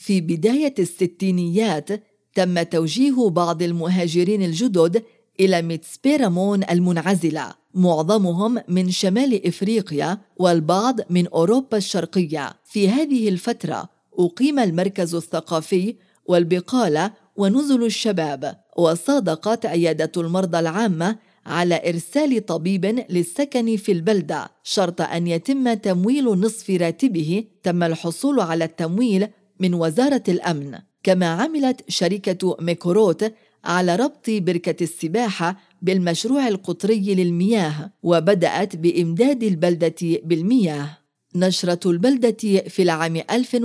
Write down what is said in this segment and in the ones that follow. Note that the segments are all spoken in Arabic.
في بداية الستينيات تم توجيه بعض المهاجرين الجدد إلى ميتسبيرامون المنعزلة، معظمهم من شمال إفريقيا والبعض من أوروبا الشرقية. في هذه الفترة أقيم المركز الثقافي والبقالة ونزل الشباب، وصادقت عيادة المرضى العامة على إرسال طبيب للسكن في البلدة شرط أن يتم تمويل نصف راتبه. تم الحصول على التمويل من وزارة الأمن. كما عملت شركة ميكوروت على ربط بركة السباحة بالمشروع القطري للمياه، وبدأت بإمداد البلدة بالمياه. نشرة البلدة في العام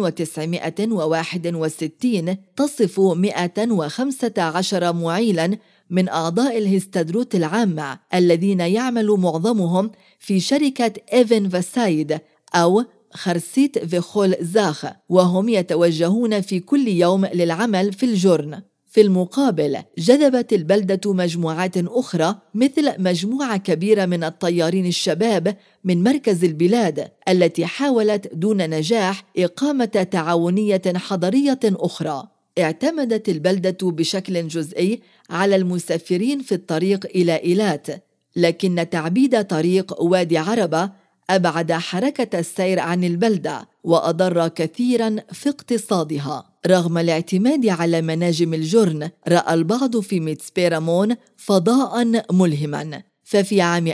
1961 تصف 115 معيلاً من أعضاء الهستادروت العامة الذين يعمل معظمهم في شركة إيفن فاسايد أو خرسيت فيخول زاخ، وهم يتوجهون في كل يوم للعمل في الجرن. في المقابل جذبت البلدة مجموعات أخرى مثل مجموعة كبيرة من الطيارين الشباب من مركز البلاد التي حاولت دون نجاح إقامة تعاونية حضرية أخرى. اعتمدت البلدة بشكل جزئي على المسافرين في الطريق إلى إيلات، لكن تعبيد طريق وادي عربة أبعد حركة السير عن البلدة وأضر كثيراً في اقتصادها. رغم الاعتماد على مناجم الجرن، رأى البعض في ميتسبيرامون فضاءً ملهماً، ففي عام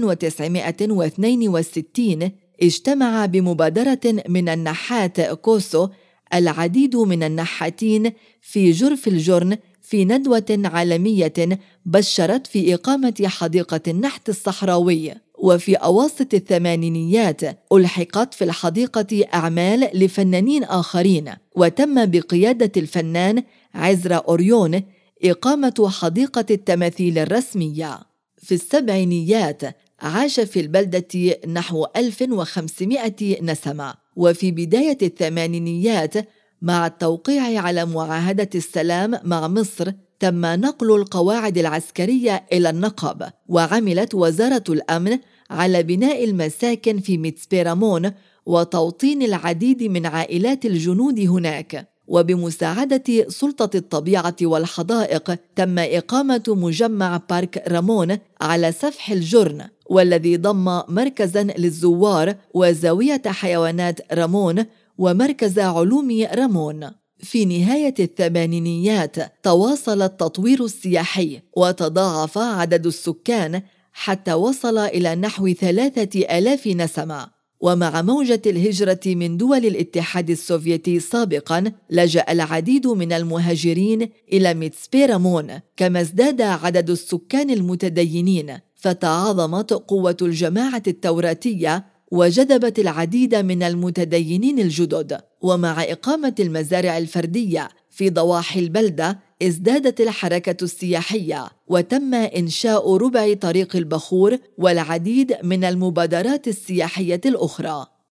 1962 اجتمع بمبادرة من النحات كوسو العديد من النحاتين في جرف الجرن في ندوة عالمية بشرت في إقامة حديقة النحت الصحراوي. وفي أواسط الثمانينيات ألحقت في الحديقة أعمال لفنانين آخرين، وتم بقيادة الفنان عزرا أوريون إقامة حديقة التماثيل الرسمية. في السبعينيات عاش في البلدة نحو 1500 نسمة. وفي بداية الثمانينيات مع التوقيع على معاهدة السلام مع مصر تم نقل القواعد العسكرية إلى النقب، وعملت وزارة الأمن على بناء المساكن في ميتسبيرامون وتوطين العديد من عائلات الجنود هناك. وبمساعدة سلطة الطبيعة والحدائق تم إقامة مجمع بارك رامون على سفح الجرن، والذي ضم مركزاً للزوار وزاوية حيوانات رامون ومركز علوم رامون. في نهاية الثمانينيات تواصل التطوير السياحي وتضاعف عدد السكان حتى وصل إلى نحو 3000 نسمة. ومع موجة الهجرة من دول الاتحاد السوفيتي سابقاً لجأ العديد من المهاجرين إلى ميتسبيرامون، كما ازداد عدد السكان المتدينين، فتعاظمت قوة الجماعة التوراتية وجذبت العديد من المتدينين الجدد. ومع إقامة المزارع الفردية في ضواحي البلدة ازدادت الحركة السياحية، وتم إنشاء ربع طريق البخور والعديد من المبادرات السياحية الأخرى.